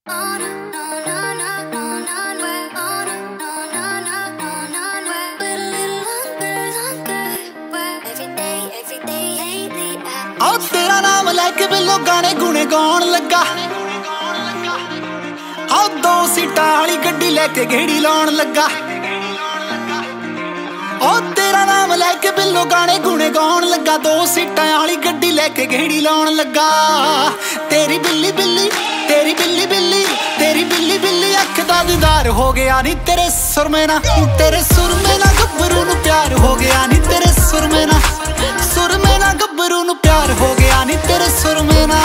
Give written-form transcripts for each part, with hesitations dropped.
तेरा नाम लैके बिल्लो गाने गुने गाउन लगा। दो सीटां वाली गड्डी लैके गेड़ी लाउन लगा। तेरा नाम लैके बिल्लो गाने गुने गाउन लगा। दो सीटां वाली गड्डी लैके गेड़ी लाउन लगा। तेरी बिल्ली बिल्ली तेरी बिल्ली बिल्ली तेरी बिल्ली बिल्ली अख दा दीदार हो गया नी तेरे सुरमे ना। तेरे सुरमे ना गब्बरू नू प्यार हो गया नी तेरे सुरमे ना। सुरमे ना गब्बरू नू प्यार हो गया नी तेरे सुरमे ना।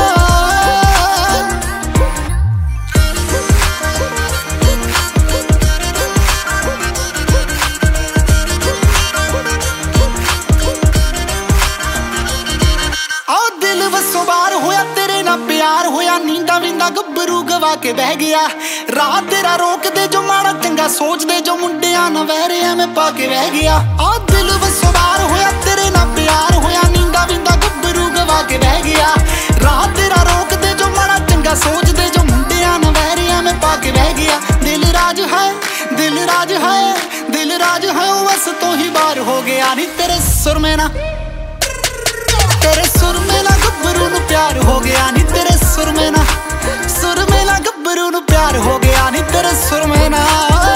दिल वसों बाहर होया तेरे ना प्यार होया। नींदा वींदा गब्बरू गवा के बह गया। राह तेरा रोक दे जो माड़ा चंगा सोच दे जो मुंडिया ना वहरिया में पा के बह गया। दिल वसों बाहर होया तेरे ना प्यार होया। नींदा वींदा गब्बरू गवा के बह गया। राह तेरा रोक दे जो माड़ा चंगा सोच दे जो मुंडिया ना वहरिया में पा के बह गया। दिल राज है दिल राज है दिल राज है बस तो ही बार हो गया नी तेरे सुरमे ना। तेरे सुरमे ना गब्बरू नू प्यार हो गया नी तेरे सुरमे ना। सुरमे ना गब्बरू नू प्यार हो गया नी तेरे सुरमे ना।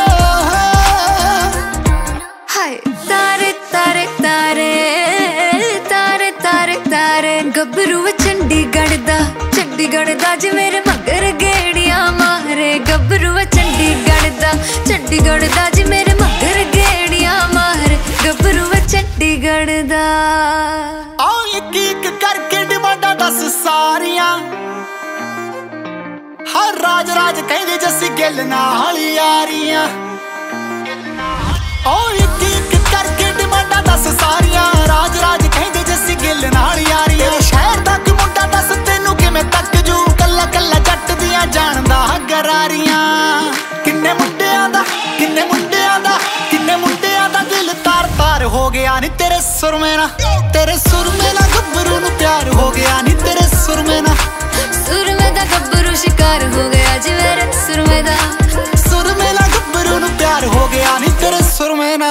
हाय तारे तारे तारे तारे तारे तारे गब्बरू चंडीगढ़ दा जे मेरे मगर गेड़ियां मारे। गब्बरू चंडीगढ़ दा जे मेरे मगर गेड़ियां मारे। गब्बरू चंडीगढ़ दा एक एक करके डिमांडा दस सारियां। हर राज राज कहदे जस्सी गिल नाल यारियां। एक एक करके डिमांडा दस सारियां। राज राज कहदे जस्सी गिल नाल यारियां। शहर तक मुंडा दस तेनू किवें तक जू। कल्ला कल्ला जट दियां जानदा गरारियां। किन्ने मुंडियां दा किन्ने मुंडियां दा किन्ने मुंडियां दा दिल तार तार हो गया नी तेरे सुरमे ना। तेरे सुरमे ना गब्बरू नू प्यार हो गया नी तेरे सुरमे ना। सुरमे दा गब्बरू शिकार हो गया जी मेरे सुरमे दा। सुरमे ना गब्बरू नू प्यार हो गया नी तेरे सुरमे ना।